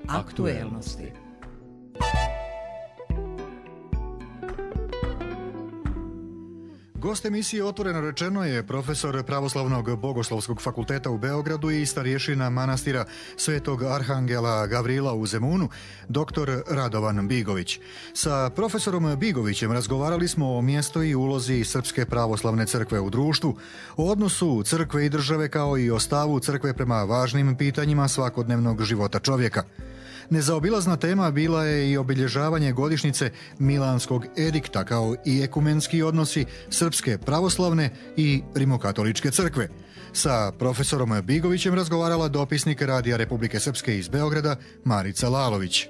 Aktuelnosti. Gost emisije Otvoreno rečeno je profesor Pravoslavnog bogoslovskog fakulteta u Beogradu i starješina manastira Svetog Arhangela Gavrila u Zemunu, dr. Radovan Bigović. Sa profesorom Bigovićem razgovarali smo o mjestu i ulozi Srpske pravoslavne crkve u društvu, o odnosu crkve i države kao i o stavu crkve prema važnim pitanjima svakodnevnog života čovjeka. Nezaobilazna tema bila je i obilježavanje godišnjice Milanskog edikta kao i ekumenski odnosi Srpske pravoslavne i Rimokatoličke crkve. Sa profesorom Bigovićem razgovarala dopisnik Radija Republike Srpske iz Beograda Marica Lalović.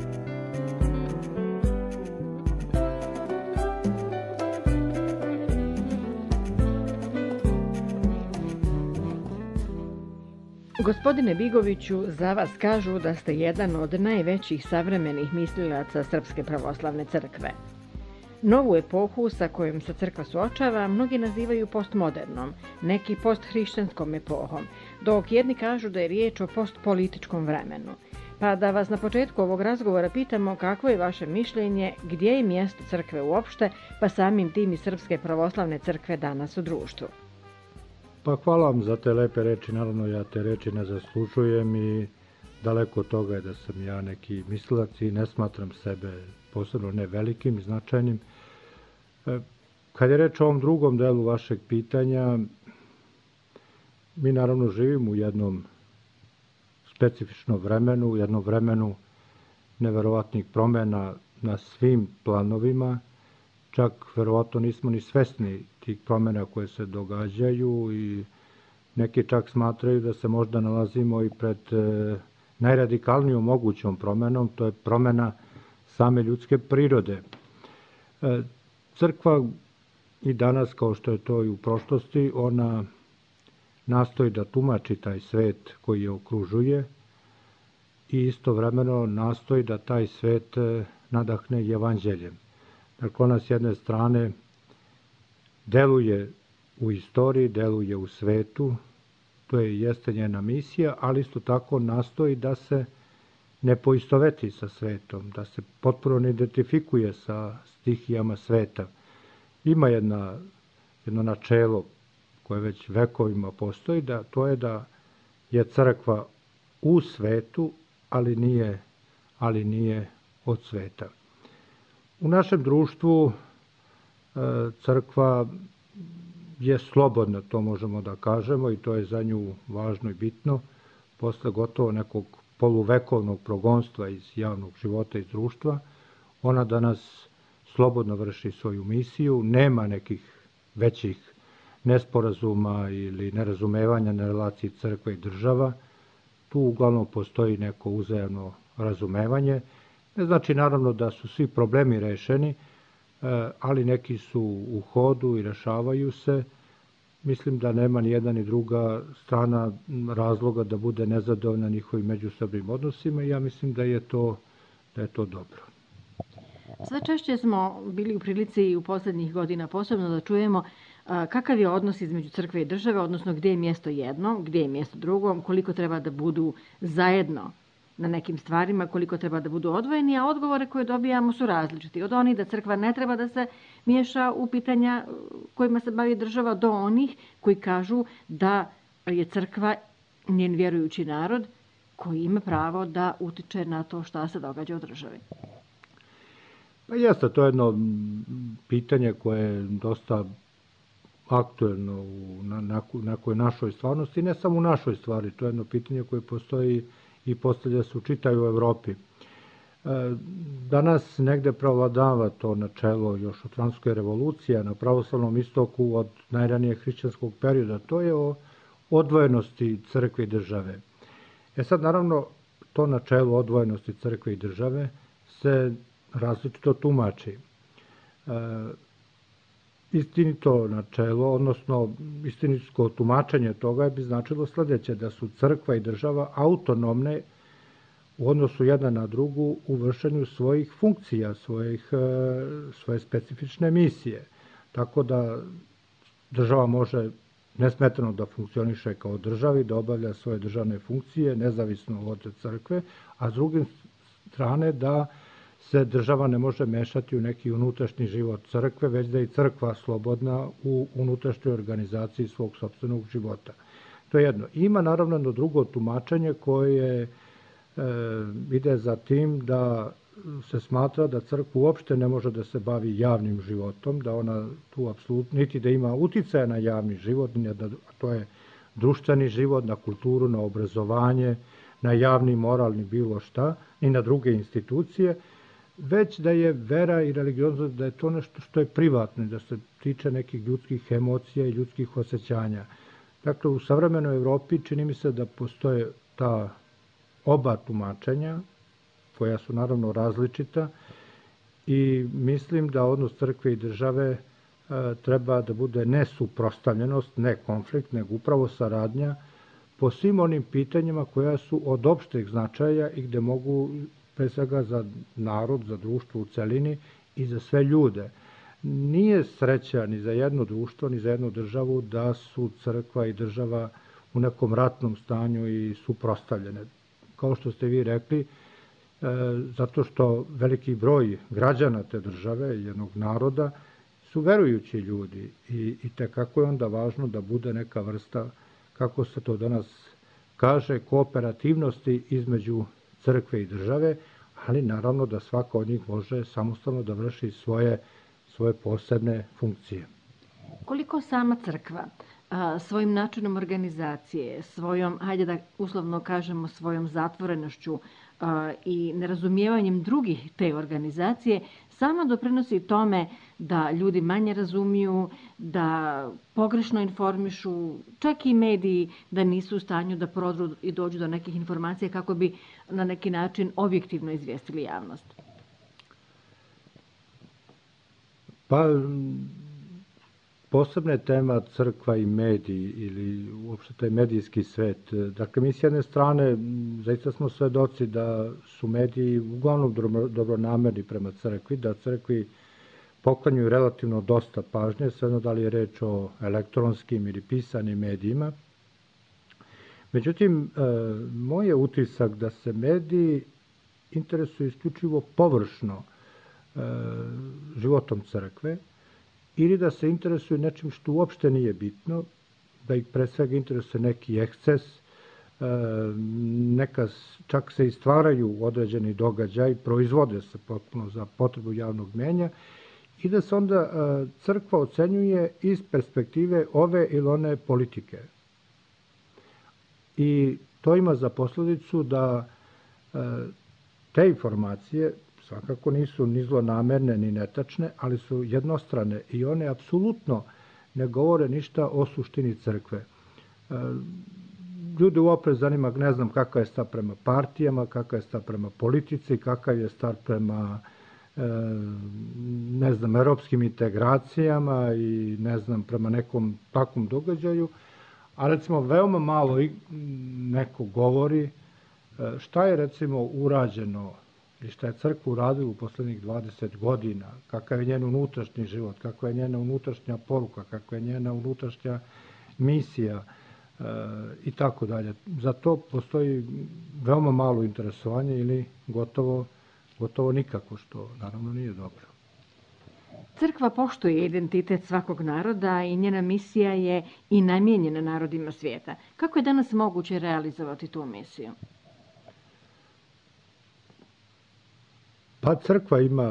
Gospodine Bigoviću, za vas kažu da ste jedan od najvećih savremenih mislilaca Srpske pravoslavne crkve. Novu epohu sa kojom se crkva suočava mnogi nazivaju postmodernom, neki posthrišćanskom epohom, dok jedni kažu da je riječ o postpolitičkom vremenu. Pa da vas na početku ovog razgovora pitamo kakvo je vaše mišljenje, gdje je mjesto crkve uopšte, pa samim tim i Srpske pravoslavne crkve danas u društvu. Pa hvala vam za te lepe reči, naravno ja te reči ne zaslužujem i daleko od toga je da sam ja neki mislilac i ne smatram sebe posebno ne velikim, značajnim. Kad je reč o ovom drugom delu vašeg pitanja, mi naravno živimo u jednom specifičnom vremenu, u jednom vremenu neverovatnih promjena na svim planovima, čak verovatno nismo ni svesni tih promjena koje se događaju i neki čak smatraju da se možda nalazimo i pred najradikalnijom mogućom promjenom, to je promjena same ljudske prirode. Crkva i danas, kao što je to i u prošlosti, ona nastoji da tumači taj svet koji je okružuje i istovremeno nastoji da taj svet nadahne i evanđeljem. Dakle, ona s jedne strane deluje u istoriji, deluje u svetu, to jeste njena misija, ali isto tako nastoji da se ne poistoveti sa svetom, da se potpuno ne identifikuje sa stihijama sveta. Ima jedno načelo koje već vekovima postoji, da to je da je crkva u svetu, ali nije od sveta. U našem društvu crkva je slobodna, to možemo da kažemo, i to je za nju važno i bitno. Posle gotovo nekog poluvekovnog progonstva iz javnog života, iz društva, ona danas slobodno vrši svoju misiju, nema nekih većih nesporazuma ili nerazumevanja na relaciji crkve i država. Tu uglavnom postoji neko uzajamno razumevanje. Ne znači naravno da su svi problemi rešeni, ali neki su u hodu i rešavaju se. Mislim da nema ni jedna ni druga strana razloga da bude nezadovoljna njihovim međusobnim odnosima i ja mislim da je to dobro. Sve češće smo bili u prilici u posljednjih godina posebno da čujemo kakav je odnos između crkve i države, odnosno gdje je mjesto jednom, gdje je mjesto drugom, koliko treba da budu zajedno na nekim stvarima, koliko treba da budu odvojeni, a odgovore koje dobijamo su različiti. Od onih da crkva ne treba da se miješa u pitanja kojima se bavi država, do onih koji kažu da je crkva njen vjerujući narod koji ima pravo da utiče na to šta se događa u državi. Pa jeste, to je jedno pitanje koje je dosta aktuelno u nekoj našoj stvarnosti, ne samo u našoj stvari, to je jedno pitanje koje postoji i postavlja se u čitavoj Evropi. Danas negde prevladava to načelo još od Francuske revolucije na pravoslavnom istoku od najranijeg hrišćanskog perioda. To je o odvojenosti crkve i države. Sad, naravno, to načelo odvojenosti crkve i države se različito tumači. Istinito načelo, odnosno istinitsko tumačenje toga bi značilo sljedeće, da su crkva i država autonomne u odnosu jedna na drugu u vršenju svojih funkcija, svoje specifične misije. Tako da država može nesmetano da funkcioniše kao državi, da obavlja svoje državne funkcije, nezavisno od crkve, a s druge strane da se država ne može mešati u neki unutrašnji život crkve, već da je i crkva slobodna u unutrašnjoj organizaciji svog sopstvenog života. To je jedno. Ima naravno jedno drugo tumačenje koje ide za tim da se smatra da crkva uopšte ne može da se bavi javnim životom, da ona tu apsolutno niti da ima uticaja na javni život, to je društveni život, na kulturu, na obrazovanje, na javni, moralni, bilo šta, ni na druge institucije, već da je vera i religioznost, da je to nešto što je privatno, da se tiče nekih ljudskih emocija i ljudskih osjećanja. Dakle, u savremenoj Evropi čini mi se da postoje ta oba tumačenja, koja su naravno različita, i mislim da odnos crkve i države treba da bude ne suprotstavljenost, ne konflikt, nego upravo saradnja po svim onim pitanjima koja su od opšteg značaja i gde mogu, pre svega za narod, za društvo u celini i za sve ljude. Nije sreća ni za jedno društvo, ni za jednu državu da su crkva i država u nekom ratnom stanju i suprotstavljene. Kao što ste vi rekli, zato što veliki broj građana te države, jednog naroda, su verujući ljudi i tekako je onda važno da bude neka vrsta, kako se to danas kaže, kooperativnosti između crkve i države, ali naravno da svaka od njih može samostalno da vrši svoje posebne funkcije. Koliko sama crkva svojim načinom organizacije, svojom, hajde da uslovno kažemo, svojom zatvorenošću i nerazumijevanjem drugih te organizacije, sama doprinosi tome da ljudi manje razumiju, da pogrešno informišu, čak i mediji da nisu u stanju da prodru i dođu do nekih informacija kako bi na neki način objektivno izvijestili javnost? Pa, posebna je tema crkva i mediji ili uopšte taj medijski svet. Dakle, mi s jedne strane zaista smo svedoci da su mediji uglavnom dobronamerni prema crkvi, da crkvi poklanjuju relativno dosta pažnje, svejedno da li je reč o elektronskim ili pisanim medijima. Međutim, moj je utisak da se mediji interesuju isključivo površno životom crkve, ili da se interesuju nečim što uopšte nije bitno, da ih pre svega interesuje neki eksces, čak se i stvaraju određeni događaj, proizvode se potpuno za potrebu javnog mnjenja, i da se onda crkva ocenjuje iz perspektive ove ili one politike. I to ima za posledicu da te informacije svakako nisu ni zlonamerne, ni netačne, ali su jednostrane i one apsolutno ne govore ništa o suštini crkve. Ljudi uopšte zanima, ne znam kakav je stav prema partijama, kakav je stav prema politici, kakav je stav prema ne znam, evropskim integracijama i ne znam, prema nekom takvom događaju, a recimo veoma malo neko govori šta je recimo urađeno i šta je crkva uradila u poslednjih 20 godina, kakav je njen unutrašnji život, kakva je njena unutrašnja poruka, kakva je njena unutrašnja misija i tako dalje. Za to postoji veoma malo interesovanje ili gotovo nikako, što naravno nije dobro. Crkva poštuje identitet svakog naroda i njena misija je i namijenjena narodima svijeta. Kako je danas moguće realizovati tu misiju? Pa crkva ima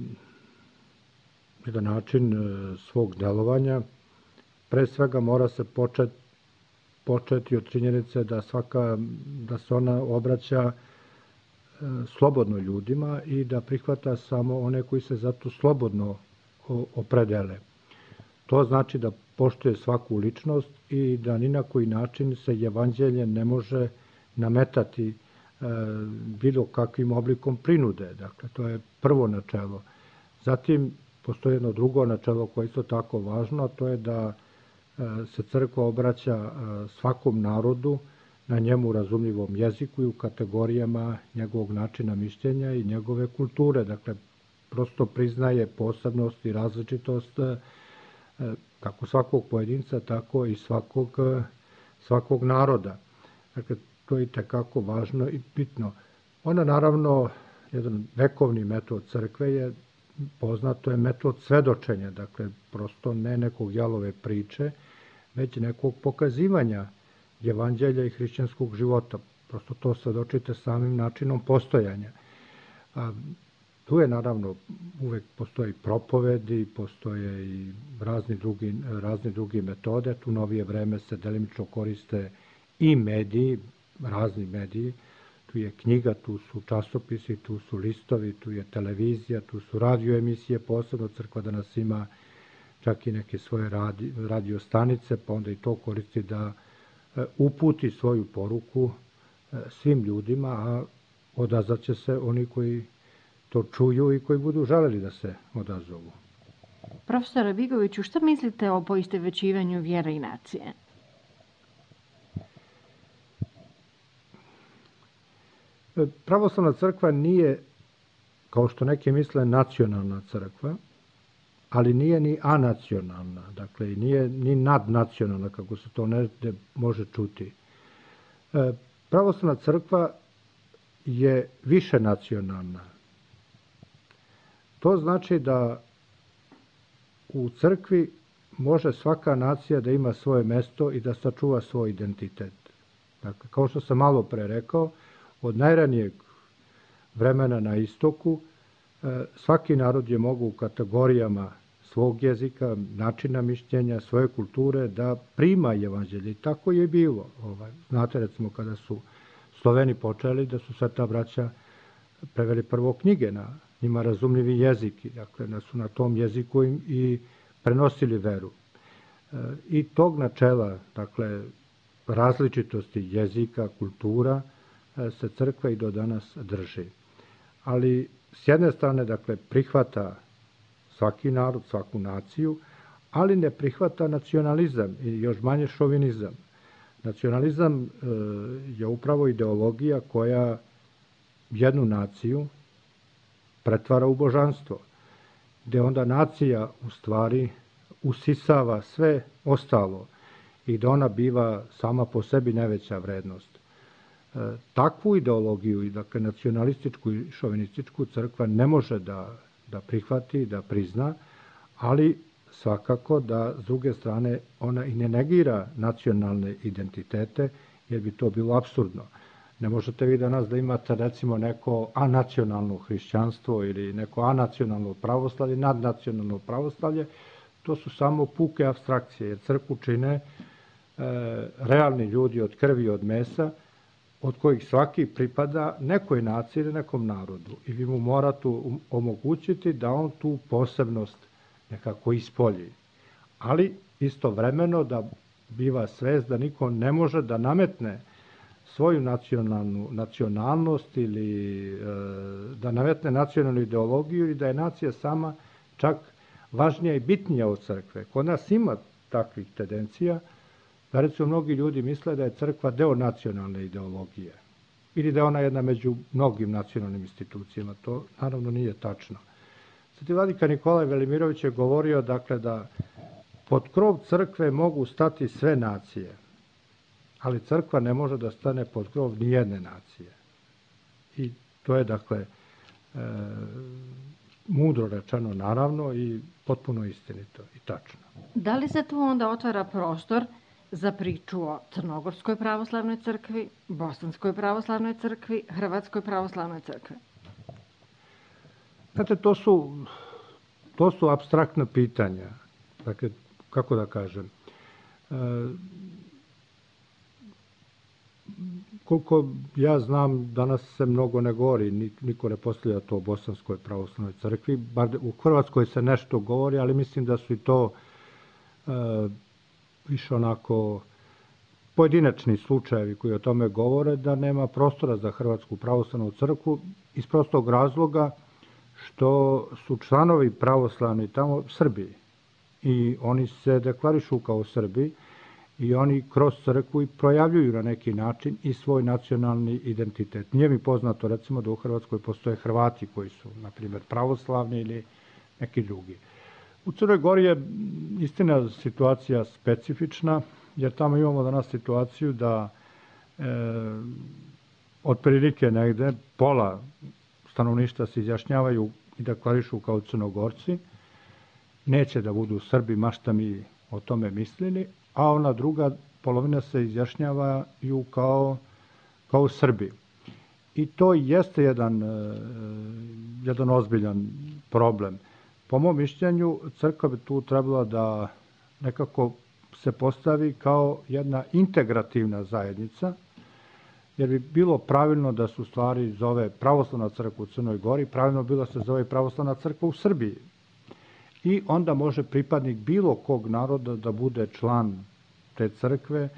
jedan način svog delovanja. Pre svega mora se početi od činjenice da se ona obraća slobodno ljudima i da prihvata samo one koji se za to slobodno opredele. To znači da poštuje svaku ličnost i da ni na koji način se evanđelje ne može nametati bilo kakvim oblikom prinude. Dakle, to je prvo načelo. Zatim, postoji jedno drugo načelo koje je isto tako važno, a to je da se crkva obraća svakom narodu na njemu razumljivom jeziku i u kategorijama njegovog načina mišljenja i njegove kulture. Dakle, prosto priznaje posebnost i različitost kako svakog pojedinca, tako i svakog naroda. Dakle, to je itekako važno i bitno. Ona, naravno, jedan vekovni metod crkve je poznato je metod svedočenja, dakle, prosto ne nekog jalove priče, već nekog pokazivanja evanđelja i hrišćanskog života. Prosto to svedočite samim načinom postojanja. Tu je, naravno, uvek postoji propovedi, postoje i razne druge metode. Tu novije vreme se delimično koriste i mediji, razni mediji. Tu je knjiga, tu su časopisi, tu su listovi, tu je televizija, tu su radio emisije, posebno crkva danas ima čak i neke svoje radio stanice, pa onda i to koristi da uputi svoju poruku svim ljudima, a odazvaće se oni koji to čuju i koji budu želeli da se odazovu. Profesore Bigoviću, šta mislite o poistovećivanju vjere i nacije? Pravoslavna crkva nije, kao što neki misle, nacionalna crkva, ali nije ni anacionalna, dakle nije ni nadnacionalna, kako se to negde može čuti. Pravoslavna crkva je više nacionalna. To znači da u crkvi može svaka nacija da ima svoje mesto i da sačuva svoj identitet. Dakle, kao što sam malo pre rekao, od najranijeg vremena na istoku svaki narod je mogao u kategorijama svog jezika, načina mišljenja, svoje kulture da prima evanđelje. I tako je bilo. Znate, recimo, kada su Sloveni počeli, da su sve ta braća preveli prvo knjige na njima razumljivi jezik. Dakle, da su na tom jeziku im i prenosili veru. I tog načela, dakle, različitosti jezika, kultura, se crkva i do danas drži. Ali, s jedne strane, dakle, prihvata svaki narod, svaku naciju, ali ne prihvata nacionalizam i još manje šovinizam. Nacionalizam je upravo ideologija koja jednu naciju pretvara u božanstvo, gde onda nacija u stvari usisava sve ostalo i da ona biva sama po sebi najveća vrednost. Takvu ideologiju, dakle nacionalističku i šovinističku, crkva ne može da prihvati, da prizna, ali svakako da s druge strane ona i ne negira nacionalne identitete, jer bi to bilo apsurdno. Ne možete vi danas da imate recimo neko anacionalno hrišćanstvo ili neko anacionalno pravoslavlje, nadnacionalno pravoslavlje, to su samo puke apstrakcije, jer crkvu čine realni ljudi od krvi i od mesa, od kojih svaki pripada nekoj naciji ili nekom narodu. I vi mu morate omogućiti da on tu posebnost nekako ispolji. Ali istovremeno da biva svest da niko ne može da nametne svoju nacionalnost ili da nametne nacionalnu ideologiju ili da je nacija sama čak važnija i bitnija od crkve. Kod nas ima takvih tendencija, da recimo mnogi ljudi misle da je crkva deo nacionalne ideologije ili da je ona jedna među mnogim nacionalnim institucijama. To naravno nije tačno. Sveti vladika Nikolaj Velimirović je govorio dakle da pod krov crkve mogu stati sve nacije, ali crkva ne može da stane pod krov ni jedne nacije. I to je dakle mudro rečeno naravno i potpuno istinito i tačno. Da li se tu onda otvara prostor za priču o Crnogorskoj pravoslavnoj crkvi, Bosanskoj pravoslavnoj crkvi, Hrvatskoj pravoslavnoj crkvi? Znate, to su apstraktna pitanja. Dakle, kako da kažem, koliko ja znam, danas se mnogo ne govori, niko ne postavlja to o Bosanskoj pravoslavnoj crkvi, bar u Hrvatskoj se nešto govori, ali mislim da su i to više onako pojedinačni slučajevi koji o tome govore, da nema prostora za Hrvatsku pravoslavnu crkvu iz prostog razloga što su članovi pravoslavni tamo Srbi i oni se deklarišu kao Srbi i oni kroz crkvu i projavljuju na neki način i svoj nacionalni identitet. Nije mi poznato recimo da u Hrvatskoj postoje Hrvati koji su, na primjer, pravoslavni ili neki drugi. U Crnoj Gori je istina situacija specifična, jer tamo imamo danas situaciju da otprilike negde pola stanovništva se izjašnjavaju i deklarišu kao Crnogorci, neće da budu Srbi, ma šta mi o tome mislili, a ona druga polovina se izjašnjavaju kao Srbi. I to jeste jedan ozbiljan problem. Po mom mišljenju, crkva bi tu trebala da nekako se postavi kao jedna integrativna zajednica, jer bi bilo pravilno da se u stvari zove Pravoslavna crkva u Crnoj Gori, pravilno bilo da se zove Pravoslavna crkva u Srbiji. I onda može pripadnik bilo kog naroda da bude član te crkve,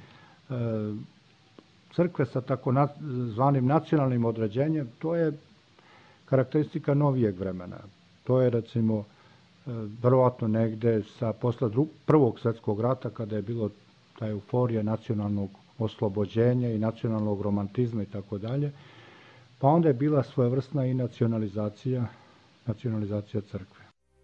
crkve sa tako zvanim nacionalnim određenjem. To je karakteristika novijeg vremena. To je, recimo, verovatno negde posle Prvog svetskog rata, kada je bilo ta euforija nacionalnog oslobođenja i nacionalnog romantizma i tako dalje, pa onda je bila svojevrsna i nacionalizacija crkve.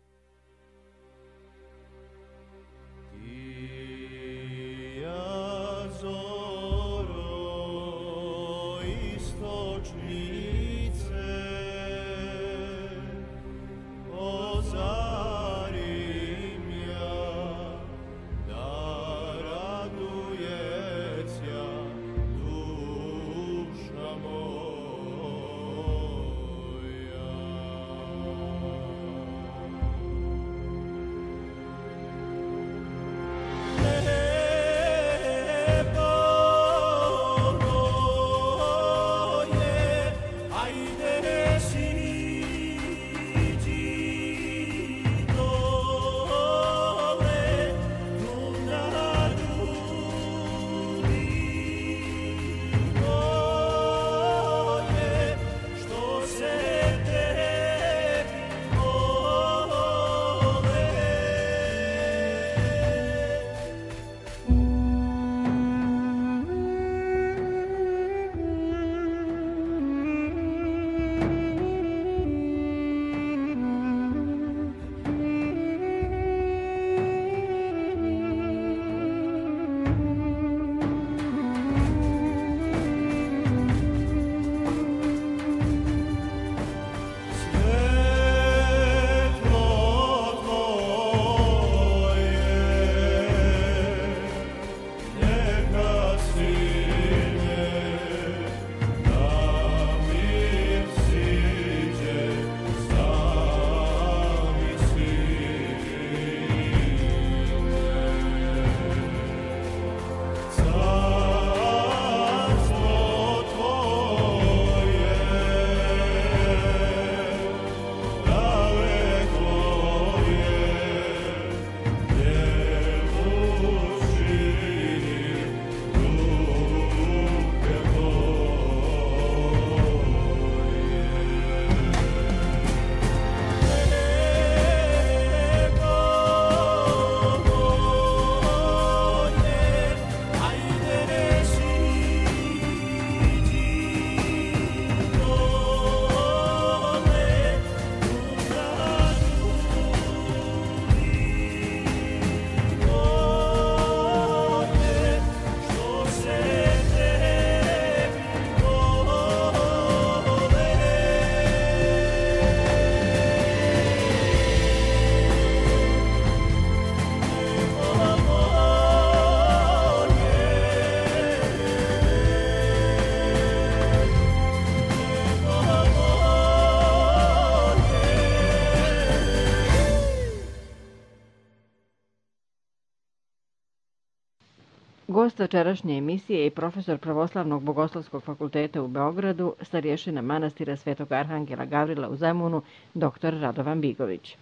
Gost večerašnje emisije je profesor Pravoslavnog bogoslovskog fakulteta u Beogradu, starješina manastira Svetog Arhangela Gavrila u Zemunu, dr. Radovan Bigović.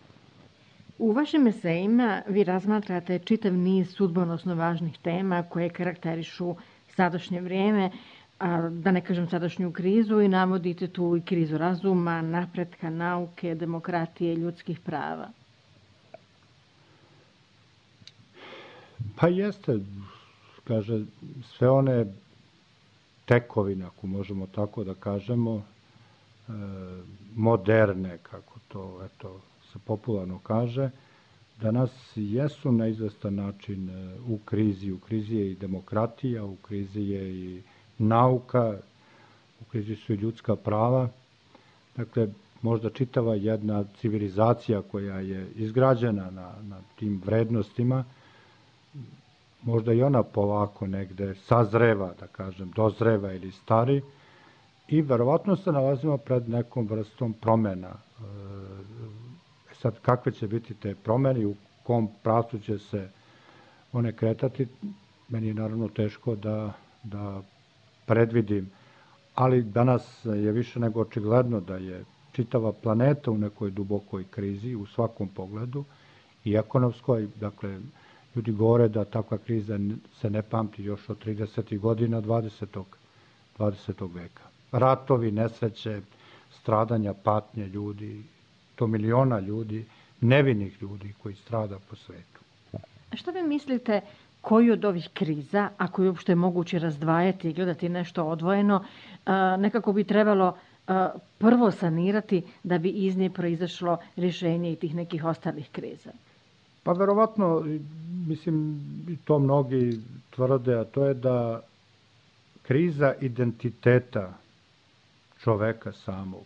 U vašim esejima vi razmatrate čitav niz sudbonosno važnih tema koje karakterišu sadašnje vrijeme, da ne kažem sadašnju krizu, i navodite tu i krizu razuma, napretka nauke, demokratije, ljudskih prava. Pa jeste, kaže, sve one tekovine, ako možemo tako da kažemo, moderne, kako to se popularno kaže, danas jesu na izvestan način u krizi. U krizi je i demokratija, u krizi je i nauka, u krizi su i ljudska prava. Dakle, možda čitava jedna civilizacija koja je izgrađena na tim vrednostima, možda i ona polako negde sazreva, da kažem, dozreva ili stari, i verovatno se nalazimo pred nekom vrstom promena. Sad, kakve će biti te promene i u kom pravcu će se one kretati, meni je naravno teško da predvidim, ali danas je više nego očigledno da je čitava planeta u nekoj dubokoj krizi u svakom pogledu i ekonomskoj. Dakle, ljudi govore da takva kriza se ne pamti još od 30. godina 20. veka. Ratovi, nesreće, stradanja, patnje ljudi, to miliona ljudi, nevinih ljudi koji strada po svetu. Što vi mislite, koju od ovih kriza, ako je uopšte moguće razdvajati i gledati nešto odvojeno, nekako bi trebalo prvo sanirati da bi iz nje proizašlo rješenje i tih nekih ostalih kriza? Pa verovatno, mislim, i to mnogi tvrde, a to je da kriza identiteta čoveka samog,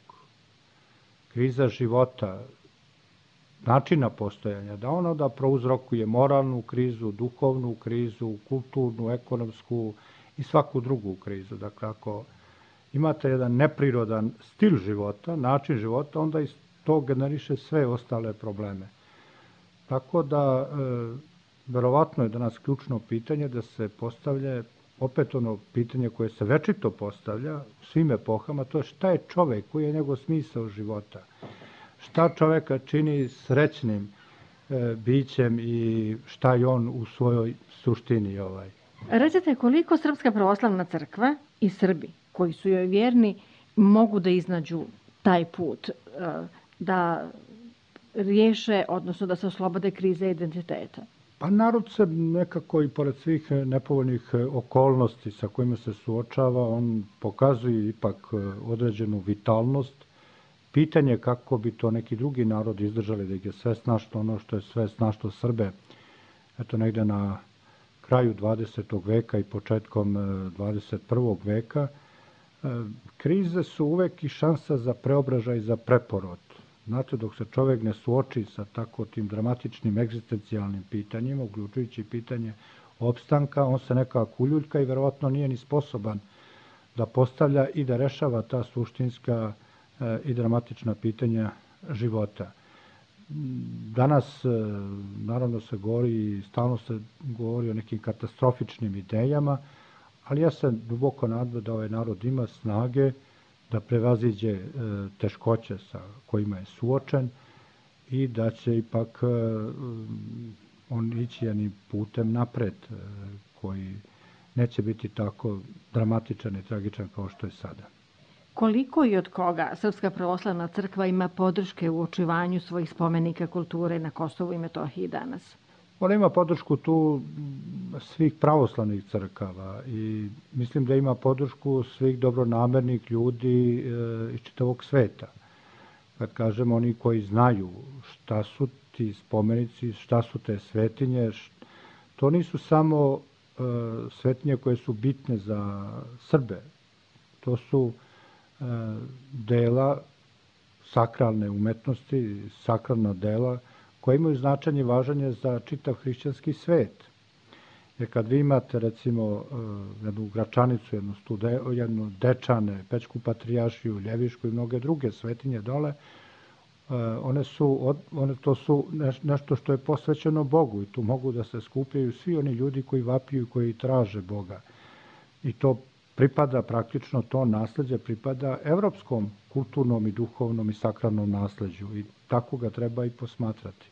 kriza života, načina postojanja, da ona da prouzrokuje moralnu krizu, duhovnu krizu, kulturnu, ekonomsku i svaku drugu krizu. Dakle, ako imate jedan neprirodan stil života, način života, onda iz to generiše sve ostale probleme. Tako da, verovatno je danas ključno pitanje da se postavlja opet ono pitanje koje se večito postavlja u svim epohama, to je šta je čovek, koji je njegov smisao života. Šta čoveka čini srećnim bićem i šta je on u svojoj suštini. Recite, koliko Srpska pravoslavna crkva i Srbi koji su joj vjerni mogu da iznađu taj put, da riješe, odnosno da se oslobode krize identiteta? Pa narod se nekako i pored svih nepovoljnih okolnosti sa kojima se suočava, on pokazuje ipak određenu vitalnost. Pitanje je kako bi to neki drugi narod izdržali, da ih je sve snašlo ono što je sve snašlo Srbe. Eto, negde na kraju 20. veka i početkom 21. veka, krize su uvek i šansa za preobražaj i za preporod. Znate, dok se čovek ne suoči sa tako tim dramatičnim egzistencijalnim pitanjima, uključujući pitanje opstanka, on se nekako uljuljka i verovatno nije ni sposoban da postavlja i da rešava ta suštinska i dramatična pitanja života. Danas, naravno, se govori i stalno se govori o nekim katastrofičnim idejama, ali ja se duboko nadam da ovaj narod ima snage da prevaziđe teškoće sa kojima je suočen i da će ipak on ići jednim putem napred, koji neće biti tako dramatičan i tragičan kao što je sada. Koliko i od koga Srpska pravoslavna crkva ima podrške u očuvanju svojih spomenika kulture na Kosovu i Metohiji danas? Ona ima podršku tu svih pravoslavnih crkava i mislim da ima podršku svih dobronamernih ljudi iz čitavog sveta. Kad kažem oni koji znaju šta su ti spomenici, šta su te svetinje, to nisu samo svetinje koje su bitne za Srbe. To su dela sakralne umetnosti, sakralna dela koje imaju značanje i važanje za čitav hrišćanski svet. Jer kad vi imate, recimo, jednu Gračanicu, jednu Dečane, Pećku patrijaršiju, Ljevišku i mnoge druge svetinje dole, to su nešto što je posvećeno Bogu i tu mogu da se skupljaju svi oni ljudi koji vapiju i koji traže Boga. I to pripada praktično, to nasleđe pripada evropskom kulturnom i duhovnom i sakralnom nasleđu i tako ga treba i posmatrati.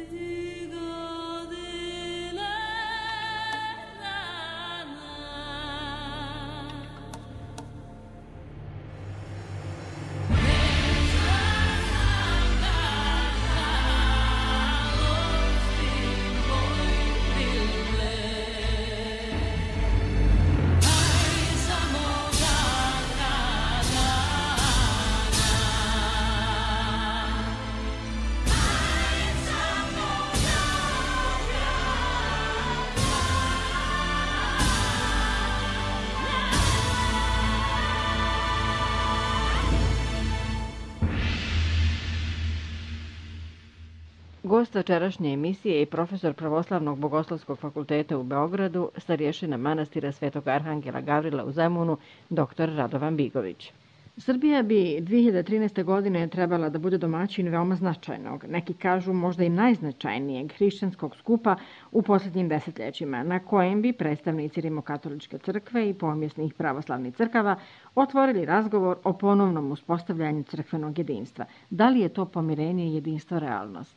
Gost večerašnje emisije je profesor Pravoslavnog bogoslovskog fakulteta u Beogradu, starješina manastira Svetog Arhangela Gavrila u Zemunu, dr. Radovan Bigović. Srbija bi 2013. godine trebala da bude domaćin veoma značajnog, neki kažu možda i najznačajnijeg hrišćanskog skupa u posljednjim desetljećima, na kojem bi predstavnici Rimokatoličke crkve i pomjesnih pravoslavnih crkava otvorili razgovor o ponovnom uspostavljanju crkvenog jedinstva. Da li je to pomirenje i jedinstvo realnost?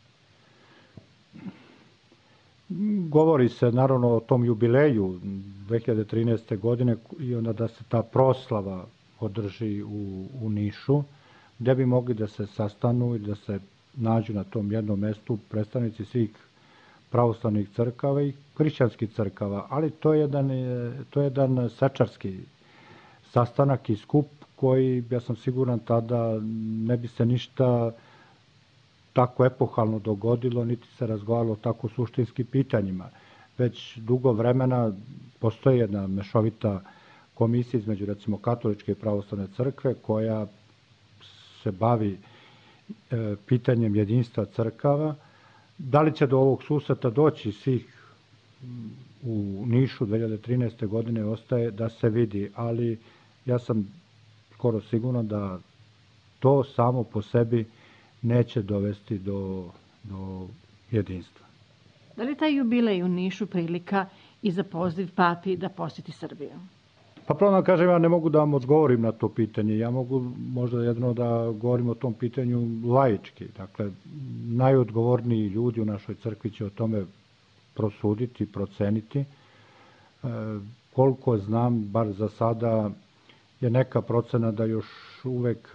Govori se naravno o tom jubileju 2013. godine i onda da se ta proslava održi u Nišu, gde bi mogli da se sastanu i da se nađu na tom jednom mestu predstavnici svih pravoslavnih crkava i hrišćanskih crkava, ali to je jedan svečarski sastanak i skup koji, ja sam siguran, tada ne bi se ništa tako epohalno dogodilo, niti se razgovaralo o tako suštinskim pitanjima. Već dugo vremena postoji jedna mešovita komisija između, recimo, Katoličke i Pravoslavne crkve, koja se bavi pitanjem jedinstva crkava. Da li će do ovog susreta doći svih u Nišu 2013. godine ostaje da se vidi, ali ja sam skoro siguran da to samo po sebi neće dovesti do jedinstva. Da li taj jubilej u Nišu prilika i za poziv papi da posjeti Srbiju? Pa prvo da kažem, ja ne mogu da vam odgovorim na to pitanje. Ja mogu možda jedno da govorim o tom pitanju laički. Dakle, najodgovorniji ljudi u našoj crkvi će o tome prosuditi, proceniti. Koliko znam, bar za sada, je neka procena da još uvek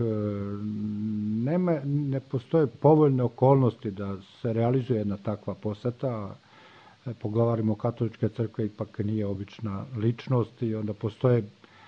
ne postoje povoljne okolnosti da se realizuje jedna takva poseta. Poglavarimo Katoličke crkve ipak nije obična ličnost i onda postoje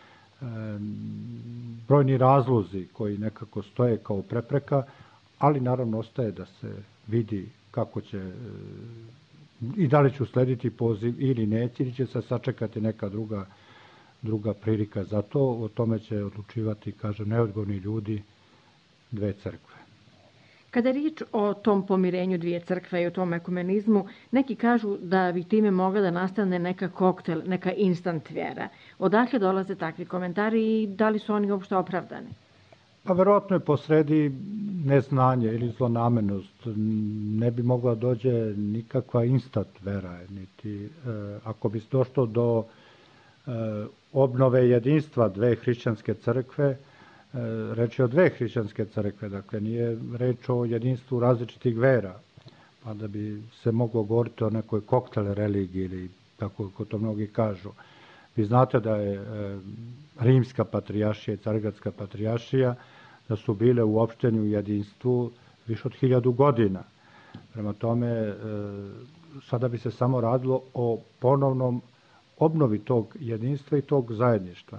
brojni razlozi koji nekako stoje kao prepreka, ali naravno ostaje da se vidi kako će i da li će uslediti poziv ili neće, ili će se sačekati neka druga prilika za to. O tome će odlučivati, kažem, neodgovorni ljudi dve crkve. Kada je riječ o tom pomirenju dvije crkve i o tom ekumenizmu, neki kažu da bi time mogla da nastane neka koktel, neka instant vjera. Odakle dolaze takvi komentari i da li su oni uopšte opravdani? Pa verovatno je posredi neznanje ili zlonamernost. Ne bi mogla dođe nikakva instant vera, niti ako bi došlo do obnove jedinstva dve hrišćanske crkve, reč je o dve hrišćanske crkve, dakle nije reč o jedinstvu različitih vera, pa da bi se moglo govoriti o nekoj koktel religiji ili tako kako to mnogi kažu. Vi znate da je Rimska patrijaršija i Carigradska patrijaršija da su bile uopšteni u jedinstvu više od 1000 godina. Prema tome, sada bi se samo radilo o ponovnom obnovi tog jedinstva i tog zajedništva.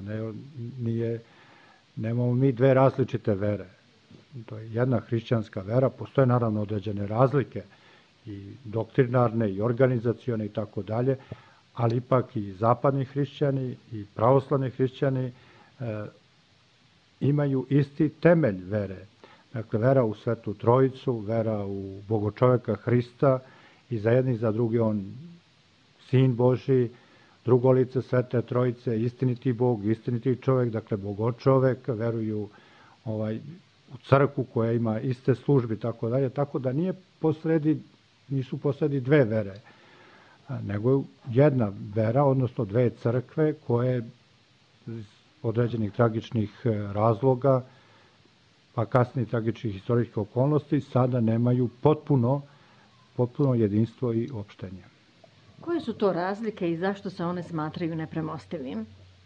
Nemamo mi dve različite vere. To je jedna hrišćanska vera, postoje naravno određene razlike i doktrinarne i organizacione i tako dalje, ali ipak i zapadni hrišćani i pravoslavni hrišćani imaju isti temelj vere. Dakle, vera u Svetu Trojicu, vera u Bogočoveka Hrista i za jedni i za drugi on Sin Božji, drugo lice Svete Trojice, istiniti Bog, istiniti čovek, dakle Bogočovek, veruju u crkvu koja ima iste službe i tako dalje, tako da nisu posredi dve vere, nego jedna vera, odnosno dve crkve koje iz određenih tragičnih razloga, pa kasnije tragičnih istorijskih okolnosti, sada nemaju potpuno potpuno jedinstvo i opštenje. Koje su to razlike i zašto se one smatraju nepremostivim?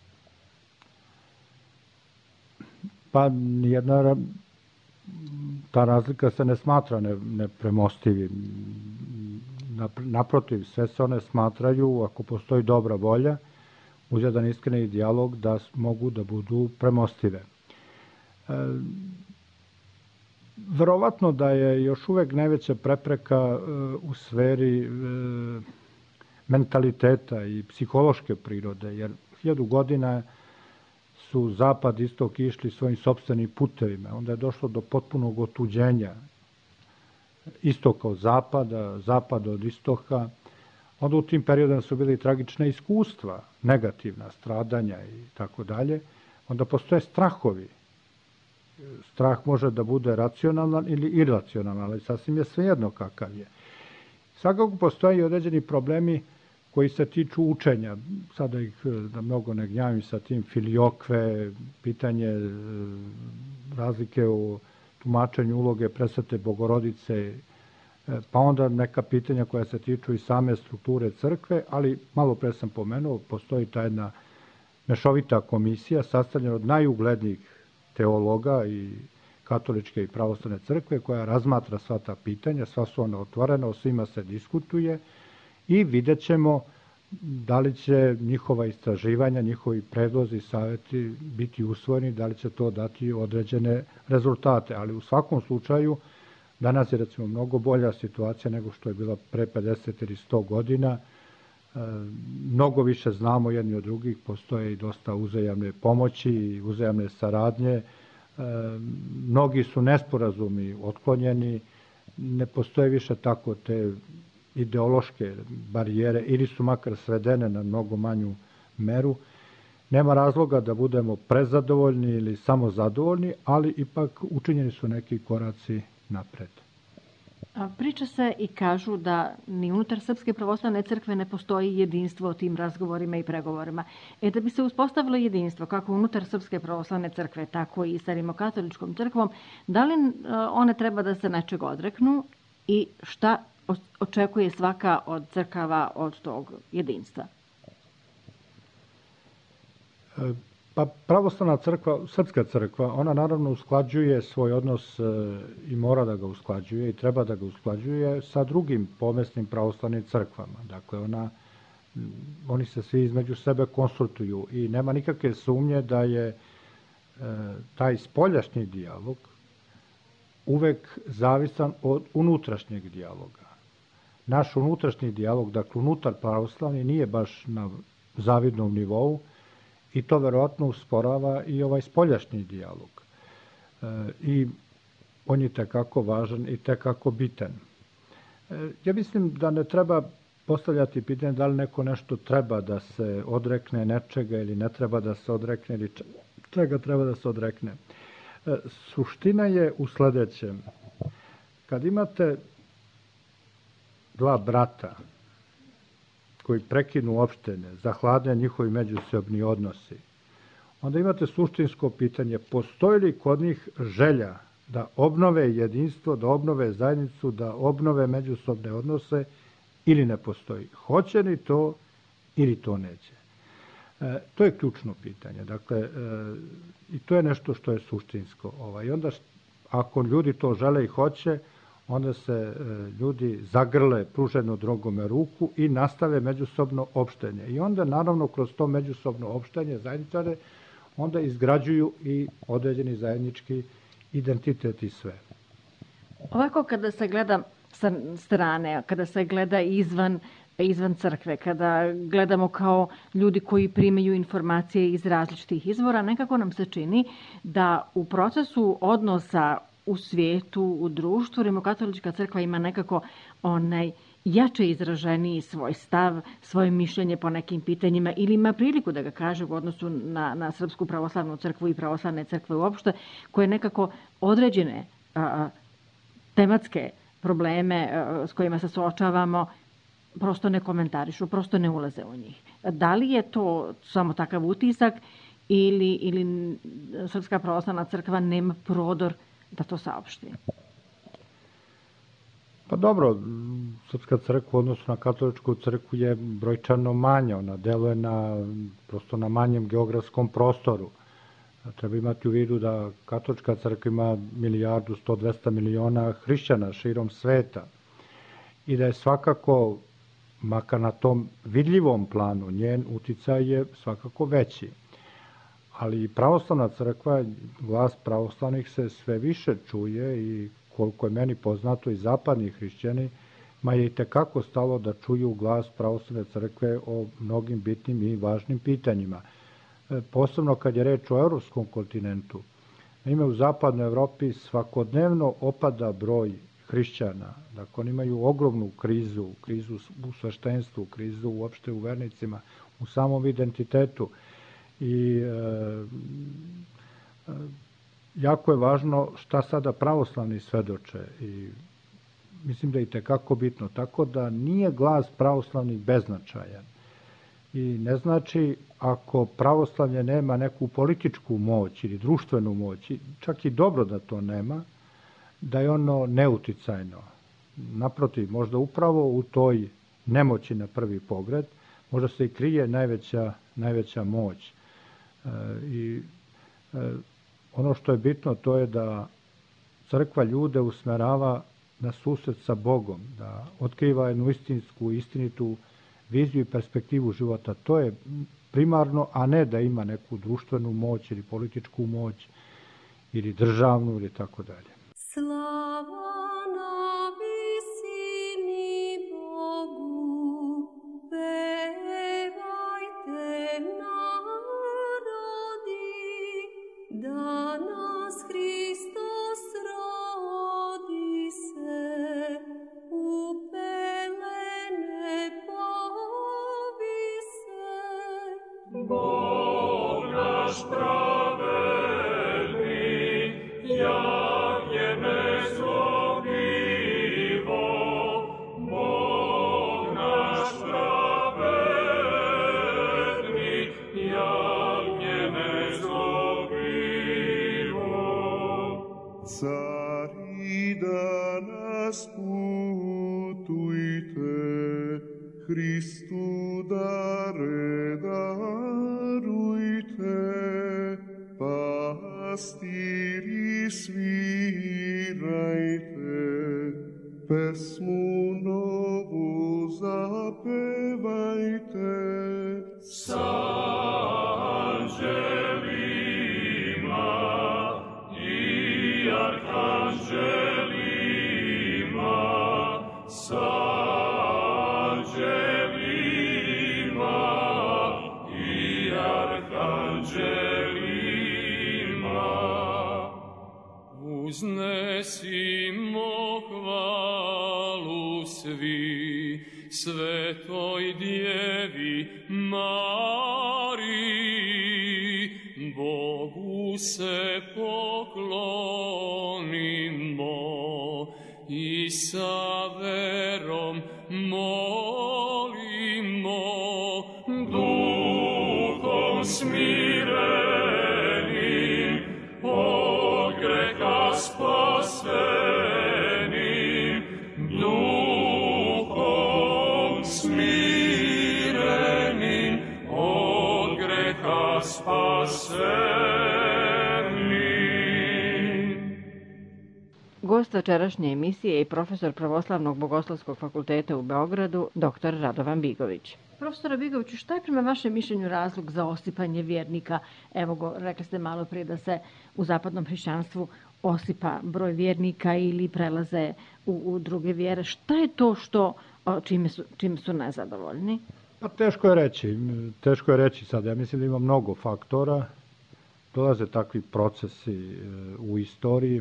Pa nijedna ta razlika se ne smatra nepremostivim. Naprotiv, sve se one smatraju, ako postoji dobra volja, uz jedan iskreni dijalog, da mogu da budu premostive. Verovatno da je još uvek najveća prepreka u sferi mentaliteta i psihološke prirode, jer 1000 godina su zapad i istok išli svojim sopstvenim putevima. Onda je došlo do potpunog otuđenja istoka od zapada, zapada od istoka. Onda u tim periodima su bili tragične iskustva, negativna stradanja i tako dalje. Onda postoje strahovi. Strah može da bude racionalan ili iracionalan, ali sasvim je svejedno kakav je. Svakako postoje i određeni problemi koji se tiču učenja. Sada ih da mnogo ne gnjavim sa tim, filiokve, pitanje razlike u tumačenju uloge presvete Bogorodice, pa onda neka pitanja koja se tiču i same strukture crkve, ali malo pre sam pomenuo, postoji ta jedna mešovita komisija sastavljena od najuglednijih teologa i katoličke i pravoslavne crkve koja razmatra sva ta pitanja, sva su ona otvorena, o svima se diskutuje i vidjet ćemo da li će njihova istraživanja, njihovi predlozi i saveti biti usvojeni, da li će to dati određene rezultate. Ali u svakom slučaju, danas je recimo mnogo bolja situacija nego što je bila pre 50 ili 100 godina. Mnogo više znamo jedni od drugih, postoje i dosta uzajamne pomoći i uzajamne saradnje. Mnogi su nesporazumi otklonjeni, ne postoje više tako te ideološke barijere ili su makar svedene na mnogo manju meru. Nema razloga da budemo prezadovoljni ili samo zadovoljni, ali ipak učinjeni su neki koraci napred. Priča se i kažu da ni unutar Srpske pravoslavne crkve ne postoji jedinstvo o tim razgovorima i pregovorima. Da bi se uspostavilo jedinstvo kako unutar Srpske pravoslavne crkve, tako i sa Rimokatoličkom crkvom, da li one treba da se nečeg odreknu i šta očekuje svaka od crkava od tog jedinstva? Pa pravoslavna crkva, Srpska crkva, ona naravno usklađuje svoj odnos i mora da ga usklađuje i treba da ga usklađuje sa drugim pomesnim pravoslavnim crkvama. Dakle, oni se svi između sebe konsultuju i nema nikakve sumnje da je taj spoljašnji dijalog uvek zavisan od unutrašnjeg dijaloga. Naš unutrašnji dijalog, dakle unutar pravoslavni, nije baš na zavidnom nivou i to verovatno usporava i ovaj spoljašnji dijalog. I on je tekako važan i tekako bitan. Ja mislim da ne treba postavljati pitanje da li neko nešto treba da se odrekne nečega ili ne treba da se odrekne ili čega treba da se odrekne. Suština je u sledećem. Kad imate dva brata koji prekinu opštine, zahlade njihovi međusobni odnosi, onda imate suštinsko pitanje, postoji li kod njih želja da obnove jedinstvo, da obnove zajednicu, da obnove međusobne odnose ili ne postoji. Hoće li to ili to neće? To je ključno pitanje. Dakle, i to je nešto što je suštinsko. I onda, ako ljudi to žele i hoće, onda se ljudi zagrle pruženo drugome ruku i nastave međusobno opštenje. I onda, naravno, kroz to međusobno opštenje zajedničare, onda izgrađuju i određeni zajednički identitet i sve. Ovako, kada se gleda sa strane, kada se gleda izvan crkve, kada gledamo kao ljudi koji primaju informacije iz različitih izvora, nekako nam se čini da u procesu odnosa u svijetu, u društvu, Rimokatolička crkva ima nekako jače izraženiji svoj stav, svoje mišljenje po nekim pitanjima ili ima priliku da ga kaže u odnosu na Srpsku pravoslavnu crkvu i pravoslavne crkve uopšte, koje nekako određene tematske probleme s kojima se suočavamo prosto ne komentarišu, prosto ne ulaze u njih. Da li je to samo takav utisak ili Srpska pravoslavna crkva nema prodor da to saopšti? Pa dobro, Srpska crkva u odnosu na katoličku crkvu je brojčano manja, ona deluje prosto na manjem geografskom prostoru. Treba imati u vidu da katolička crkva ima 1.100.200 miliona hrišćana širom sveta i da je svakako, makar na tom vidljivom planu, njen uticaj je svakako veći. Ali pravoslavna crkva, glas pravoslavnih se sve više čuje i koliko je meni poznato i zapadni hrišćani, ma je i tekako stalo da čuju glas pravoslavne crkve o mnogim bitnim i važnim pitanjima. Posebno kad je reč o evropskom kontinentu. Naime, u zapadnoj Evropi svakodnevno opada broj hrišćana. Dakle, oni imaju ogromnu krizu u sveštenstvu, krizu uopšte u vernicima, u samom identitetu. I jako je važno šta sada pravoslavni svedoče i mislim da je i tekako bitno. Tako da nije glas pravoslavnih beznačajan. I ne znači ako pravoslavlje nema neku političku moć ili društvenu moć, čak i dobro da to nema, da je ono neuticajno. Naprotiv, možda upravo u toj nemoći na prvi pogled, možda se i krije najveća moć. I ono što je bitno to je da crkva ljude usmerava na susret sa Bogom, da otkriva jednu istinitu viziju i perspektivu života. To je primarno, a ne da ima neku društvenu moć ili političku moć ili državnu ili tako dalje. Slava na visini Bogu, pevajte narodi, danas Hristos rodi se, u pelene povi se. Bog naš pravedni, jagnje nezlobivo, Bog naš pravedni, jagnje nezlobivo. Cari danas putujte, Hristu dare darujte, pastiri svirajte, pesmu novu zapevajte. Sa anđelima i arhanđelima, sa anđelima i arhanđelima. Uznesimo hvalu svi Svetoj Djevi Mariji, Bogu se poklonimo i sa verom molimo, duhom smirenim, od greha spasenim, duhom smirenim, od greha spasenim. Gost večerašnje emisije je profesor Pravoslavnog bogoslovskog fakulteta u Beogradu, dr. Radovan Bigović. Profesora Bigoviću, šta je prema vašem mišljenju razlog za osipanje vjernika? Evo, rekli ste malo prije da se u zapadnom hrišćanstvu osipa broj vjernika ili prelaze u druge vjere. Šta je to čime su nezadovoljni? Pa teško je reći sad. Ja mislim da ima mnogo faktora. Dolaze takvi procesi u istoriji.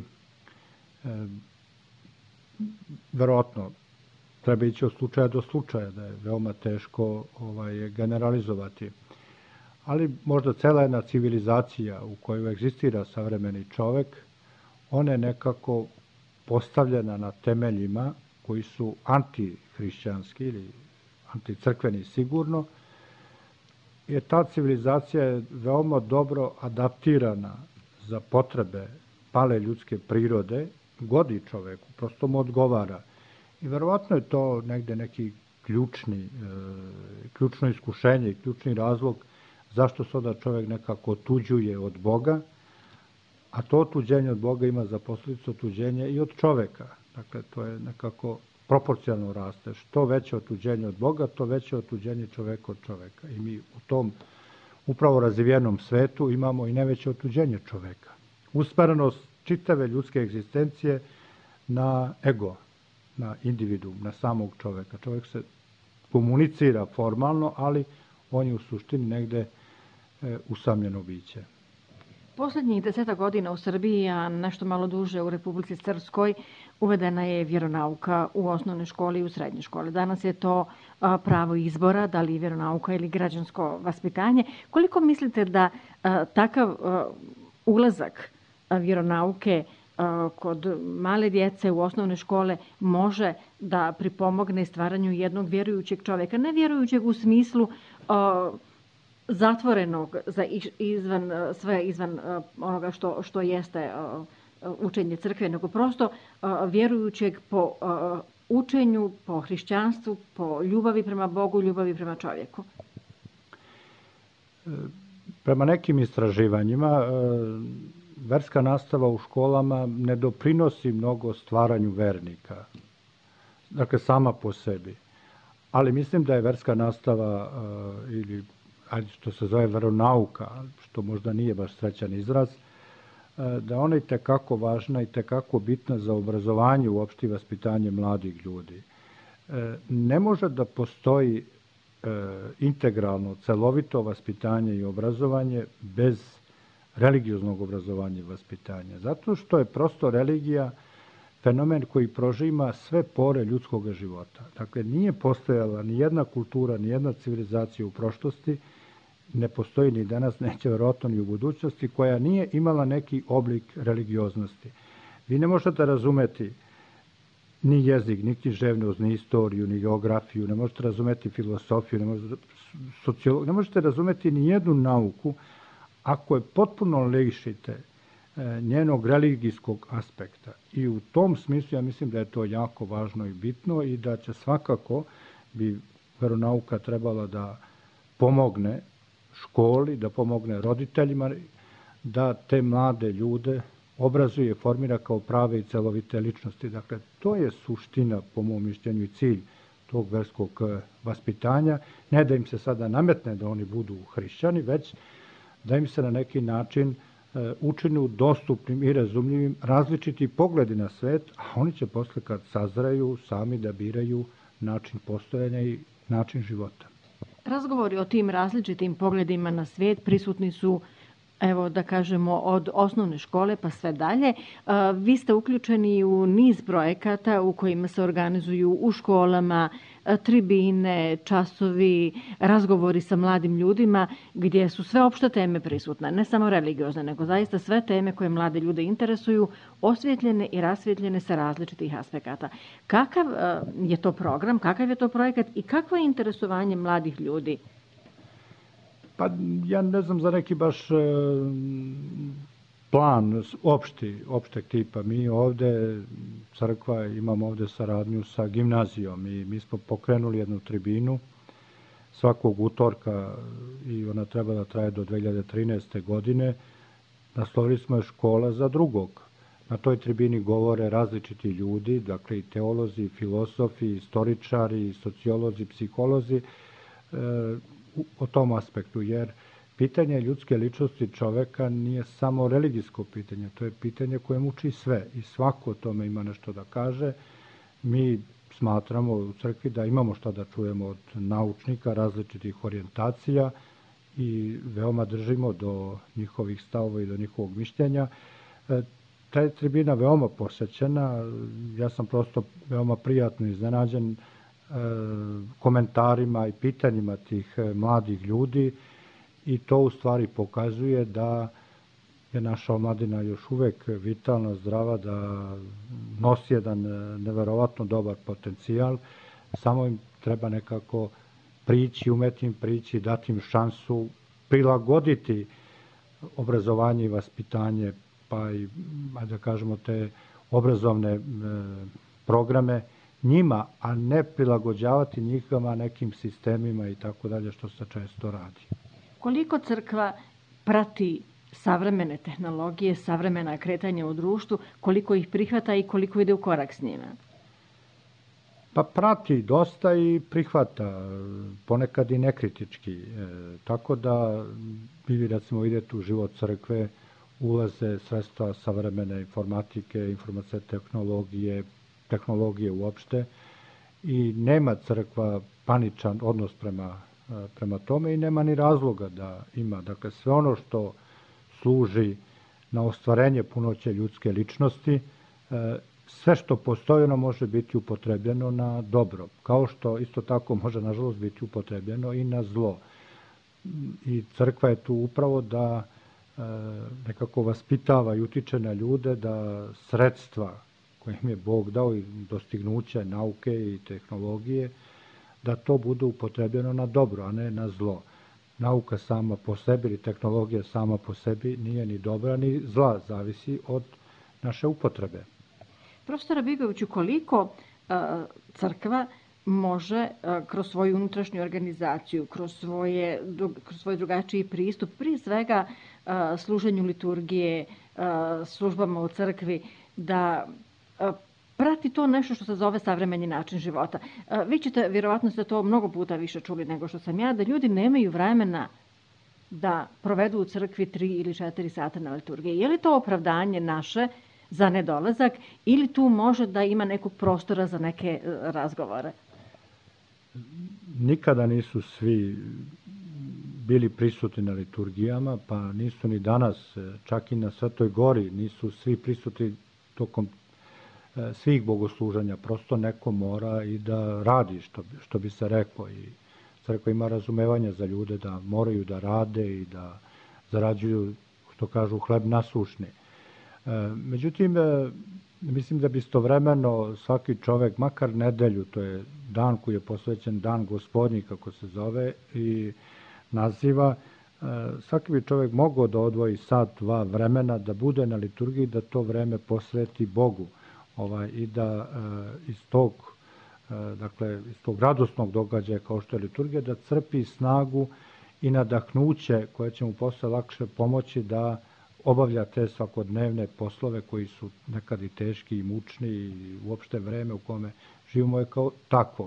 Verovatno treba ići od slučaja do slučaja, da je veoma teško generalizovati. Ali možda cela jedna civilizacija u kojoj egzistira savremeni čovek, ona je nekako postavljena na temeljima koji su antihrišćanski ili anticrkveni sigurno, jer ta civilizacija je veoma dobro adaptirana za potrebe pale ljudske prirode, godi čoveku, prosto mu odgovara. I verovatno je to negde neki ključno iskušenje i ključni razlog zašto se onda čovjek nekako otuđuje od Boga, a to otuđenje od Boga ima za posljedicu otuđenje i od čoveka. Dakle, to je nekako proporcionalno raste. Što veće otuđenje od Boga, to veće otuđenje čoveka od čoveka. I mi u tom upravo razvijenom svetu imamo i najveće otuđenje čoveka. Usmerenost čitave ljudske egzistencije na ego, na individuum, na samog čoveka. Čovek se komunicira formalno, ali on je u suštini negde usamljeno biće. Poslednjih 10 godina u Srbiji, a nešto malo duže u Republici Srpskoj, uvedena je vjeronauka u osnovne škole i u srednje škole. Danas je to pravo izbora, da li vjeronauka ili građansko vaspitanje. Koliko mislite da takav ulazak vjeronauke kod male djece u osnovne škole može da pripomogne stvaranju jednog vjerujućeg čoveka? Ne vjerujućeg u smislu zatvorenog za izvan onoga što jeste učenje crkve, nego prosto vjerujućeg po učenju, po hrišćanstvu, po ljubavi prema Bogu, ljubavi prema čovjeku. Prema nekim istraživanjima, verska nastava u školama ne doprinosi mnogo stvaranju vernika. Dakle, sama po sebi. Ali mislim da je verska nastava ili što se zove veronauka, što možda nije baš srećan izraz, da ona je tekako važna i tekako bitna za obrazovanje uopšte i vaspitanje mladih ljudi. Ne može da postoji integralno, celovito vaspitanje i obrazovanje bez religioznog obrazovanja i vaspitanja. Zato što je prosto religija fenomen koji prožima sve pore ljudskog života. Dakle, nije postojala ni jedna kultura, ni jedna civilizacija u prošlosti, ne postoji ni danas, neće verovatno ni u budućnosti, koja nije imala neki oblik religioznosti. Vi ne možete razumeti ni jezik, ni književnost, ni istoriju, ni geografiju, ne možete razumeti filosofiju, sociologiju, ne možete razumeti ni jednu nauku ako je potpuno lišite njenog religijskog aspekta. I u tom smislu ja mislim da je to jako važno i bitno i da će svakako bi veronauka trebala da pomogne školi, da pomogne roditeljima, da te mlade ljude obrazuje i formira kao prave i celovite ličnosti. Dakle, to je suština, po mom mišljenju, i cilj tog verskog vaspitanja. Ne da im se sada nametne da oni budu hrišćani, već da im se na neki način učinu dostupnim i razumljivim različiti pogledi na svet, a oni će posle kad sazraju sami da biraju način postojanja i način života. Razgovori o tim različitim pogledima na svijet prisutni su, evo da kažemo, od osnovne škole pa sve dalje. Vi ste uključeni u niz projekata u kojima se organizuju u školama tribine, časovi, razgovori sa mladim ljudima gdje su sve opšte teme prisutne, ne samo religiozne, nego zaista sve teme koje mlade ljude interesuju, osvjetljene i rasvjetljene sa različitih aspekata. Kakav je to program, kakav je to projekat i kakvo je interesovanje mladih ljudi? Pa ja ne znam za neki baš plan opšteg tipa. Mi ovde, crkva, imamo ovde saradnju sa gimnazijom i mi smo pokrenuli jednu tribinu svakog utorka i ona treba da traje do 2013. godine. Naslovili smo je Škola za drugog. Na toj tribini govore različiti ljudi, dakle i teolozi, filosofi, istoričari, sociolozi, psiholozi, o tom aspektu, jer pitanje ljudske ličnosti čoveka nije samo religijsko pitanje, to je pitanje koje muči sve i svako o tome ima nešto da kaže. Mi smatramo u crkvi da imamo šta da čujemo od naučnika različitih orijentacija i veoma držimo do njihovih stavova i do njihovog mišljenja. Ta je tribina veoma posećena, ja sam prosto veoma prijatno iznenađen komentarima i pitanjima tih mladih ljudi i to u stvari pokazuje da je naša omladina još uvek vitalna, zdrava, da nosi jedan neverovatno dobar potencijal, samo im treba nekako prići, umeti im prići, dati im šansu, prilagoditi obrazovanje i vaspitanje, pa i, da kažemo, te obrazovne programe njima, a ne prilagođavati njihova nekim sistemima i tako dalje, što se često radi. Koliko crkva prati savremene tehnologije, savremena kretanja u društvu, koliko ih prihvata i koliko ide u korak s njima? Pa prati dosta i prihvata, ponekad i nekritički. Tako da vi recimo idete u život crkve, ulaze sredstva savremene informatike, informacije tehnologije uopšte i nema crkva paničan odnos prema tome i nema ni razloga da ima. Dakle, sve ono što služi na ostvarenje punoće ljudske ličnosti, sve što postoji ono može biti upotrebljeno na dobro, kao što isto tako može nažalost biti upotrebljeno i na zlo. I crkva je tu upravo da nekako vaspitava i utiče na ljude da sredstva koje im je Bog dao i dostignuće nauke i tehnologije, da to bude upotrebljeno na dobro, a ne na zlo. Nauka sama po sebi ili tehnologija sama po sebi nije ni dobra ni zla, zavisi od naše upotrebe. Profesora Bigoviću, koliko crkva može kroz svoju unutrašnju organizaciju, kroz svoj drugačiji pristup, prije svega služenju liturgije, službama u crkvi, da prati to nešto što se zove savremeni način života. Vi ćete, vjerovatno ste to mnogo puta više čuli nego što sam ja, da ljudi nemaju vremena da provedu u crkvi 3 ili 4 sata na liturgiji. Je li to opravdanje naše za nedolazak ili tu može da ima nekog prostora za neke razgovore? Nikada nisu svi bili prisutni na liturgijama, pa nisu ni danas, čak i na Svetoj Gori, nisu svi prisutni tokom svih bogosluženja. Prosto neko mora i da radi, što bi se reklo. I crkva ima razumevanja za ljude da moraju da rade i da zarađuju, što kažu, hleb nasušni. Međutim, mislim da bi istovremeno svaki čovek, makar nedelju, to je dan koji je posvećen Dan Gospodnji, kako se zove i naziva, svaki bi čovek mogao da odvoji sat, 2 vremena, da bude na liturgiji, da to vreme posveti Bogu i da iz tog radosnog događaja kao što je liturgija, da crpi snagu i nadahnuće koje će mu posle lakše pomoći da obavlja te svakodnevne poslove koji su nekad i teški i mučni i uopšte vreme u kome živimo je kao takvo.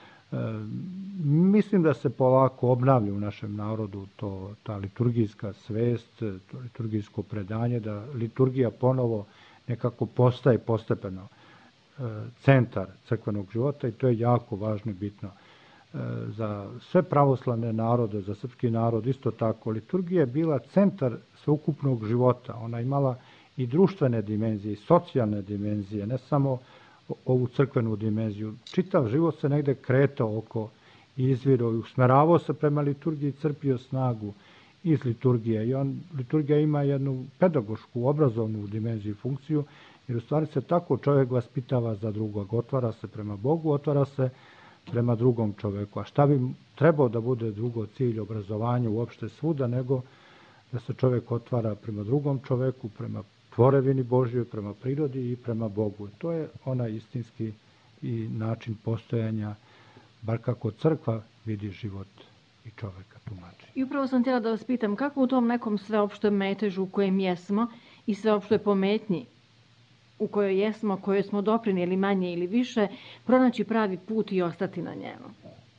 Mislim da se polako obnavlja u našem narodu ta liturgijska svest, to liturgijsko predanje, da liturgija ponovo nekako postaje postepeno centar crkvenog života i to je jako važno i bitno. Za sve pravoslavne narode, za srpski narod isto tako, liturgija je bila centar sveukupnog života. Ona imala i društvene dimenzije, i socijalne dimenzije, ne samo ovu crkvenu dimenziju. Čitav život se negde kretao oko i izvirao i usmeravao se prema liturgiji, crpio snagu iz liturgije. I liturgija ima jednu pedagošku, obrazovnu dimenziju i funkciju, jer u stvari se tako čovjek vaspitava za drugog. Otvara se prema Bogu, otvara se prema drugom čoveku. A šta bi trebao da bude drugo cilj obrazovanja uopšte svuda, nego da se čovjek otvara prema drugom čoveku, prema tvorevini Božjoj, prema prirodi i prema Bogu. To je onaj istinski i način postojanja, bar kako crkva vidi život i čoveka tumači. I upravo sam htjela da vas pitam, kako u tom nekom sveopštem metežu u kojem jesmo i sveopštoj pometnji u kojoj jesmo, kojoj smo doprinijeli manje ili više, pronaći pravi put i ostati na njemu?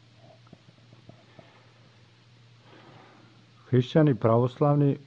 Hrišćani pravoslavni,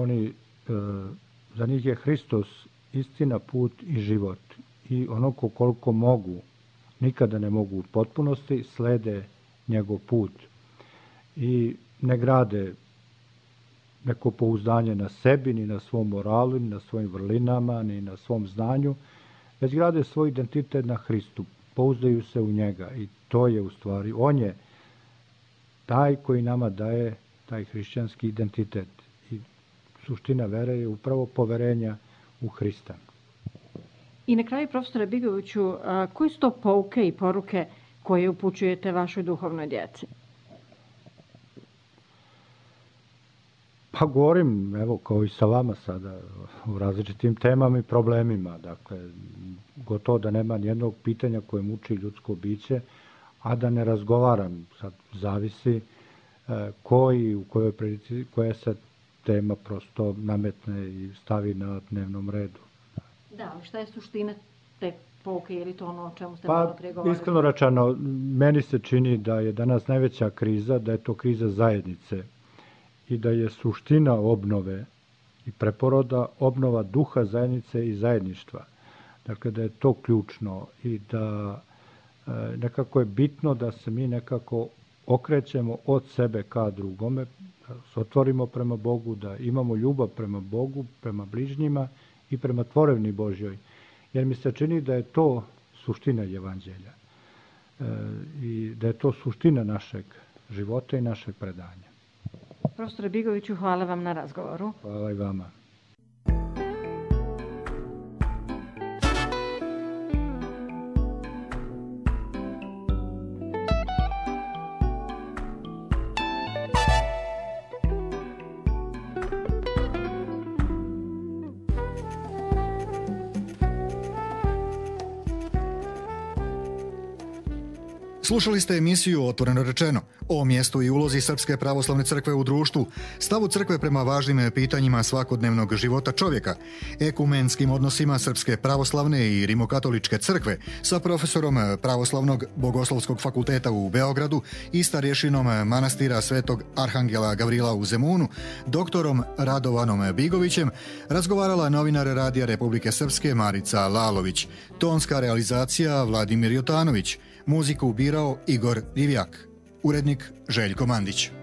za njih je Hristos istina, put i život. I onako koliko mogu, nikada ne mogu u potpunosti, slede njegov put. I ne grade neko pouzdanje na sebi, ni na svom moralu, ni na svojim vrlinama, ni na svom znanju, već grade svoj identitet na Hristu. Pouzdaju se u njega i to je u stvari, on je taj koji nama daje taj hrišćanski identitet. I suština vere je upravo poverenja u Hrista. I na kraju, profesore Bigoviću, koji su to pouke i poruke koje upućujete vašoj duhovnoj djeci? Pa govorim, evo, kao i sa vama sada, o različitim temama i problemima. Dakle, gotovo da nema nijednog pitanja koje muči ljudsko biće, a da ne razgovaram. Sad zavisi koji, u kojoj prilici, koja se tema prosto nametne i stavi na dnevnom redu. Da, ali šta je suština te pouke, je li to ono o čemu ste Pa, malo prije govorili? iskreno rečeno, meni se čini da je danas najveća kriza, da je to kriza zajednice i da je suština obnove i preporoda obnova duha zajednice i zajedništva. Dakle, da je to ključno i da nekako je bitno da se mi nekako okrećemo od sebe ka drugome, da se otvorimo prema Bogu, da imamo ljubav prema Bogu, prema bližnjima i prema tvorevni Božjoj. Jer mi se čini da je to suština evanđelja i da je to suština našeg života i našeg predanja. Profesore Bigoviću, hvala vam na razgovoru. Hvala i vama. Slušali ste emisiju Otvoreno rečeno o mjestu i ulozi Srpske pravoslavne crkve u društvu, stavu crkve prema važnim pitanjima svakodnevnog života čovjeka, ekumenskim odnosima Srpske pravoslavne i rimokatoličke crkve sa profesorom Pravoslavnog bogoslovskog fakulteta u Beogradu i starješinom manastira Svetog Arhangela Gavrila u Zemunu, doktorom Radovanom Bigovićem, razgovarala novinar Radija Republike Srpske Marica Lalović, tonska realizacija Vladimir Jotanović, muziku birao Igor Divjak, urednik Željko Mandić.